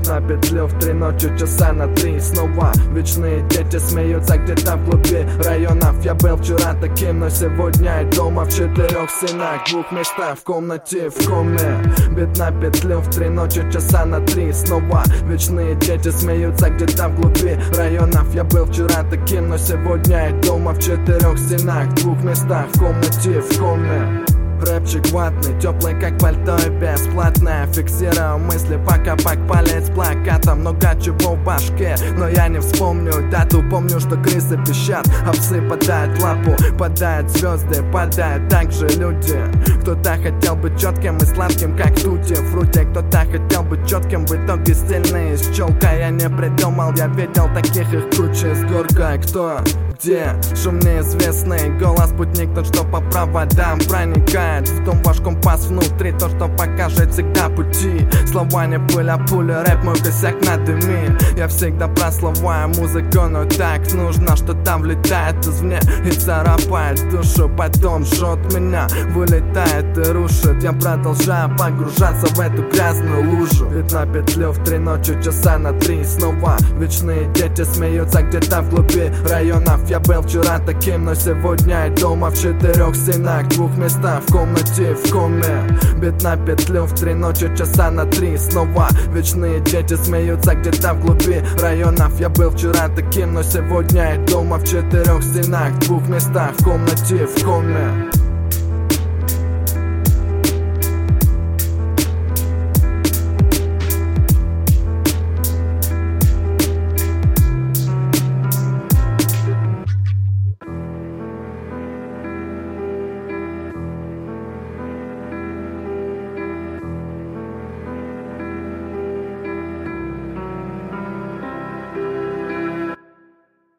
Бит на петлю в 3 ночи, часа на 3. Снова вечные дети смеются где-то в глуби районов. Я был вчера таким, но сегодня и дома. В 4 стенах, 2 местах, в комнате, в коме. Бит на петлю в 3 ночи, часа на 3. Снова вечные дети смеются где-то в глуби районов. Я был вчера таким, но сегодня и дома. В 4 стенах, 2 местах, в комнате, в коме. Рэпчик ватный, теплый как пальто и бесплатное. Фиксирую мысли, пока палец плакатом. Много чего в башке, но я не вспомню дату. Помню, что крысы пищат, а псы подают лапу. Падают звезды, падают также люди. Кто-то хотел быть четким и сладким, как тути фрути. Кто-то хотел быть четким, в итоге сильный из челка. Я не придумал, я видел таких их кучи с горкой. Кто? Где? Шум неизвестный голос, спутник тот, что по проводам проникает. В том ваш компас внутри, то, что покажет всегда пути. Слова не пыля, пуля, рэп мой косяк на дыме. Я всегда про слова и музыку, но так нужно, что там влетает извне и царапает душу, потом жжет меня, вылетает и рушит. Я продолжаю погружаться в эту грязную лужу. Ведь на петлю в 3 ночи, часа на 3. Снова вечные дети смеются где-то в глуби районов. Я был вчера таким, но сегодня и дома. В 4 стенах, 2 местах, в комнате, в коме. Бит на петлю в 3 ночи, часа на 3. Снова вечные дети смеются где-то в глуби районов. Я был вчера таким, но сегодня и дома. В 4 стенах, 2 местах, в комнате, в коме.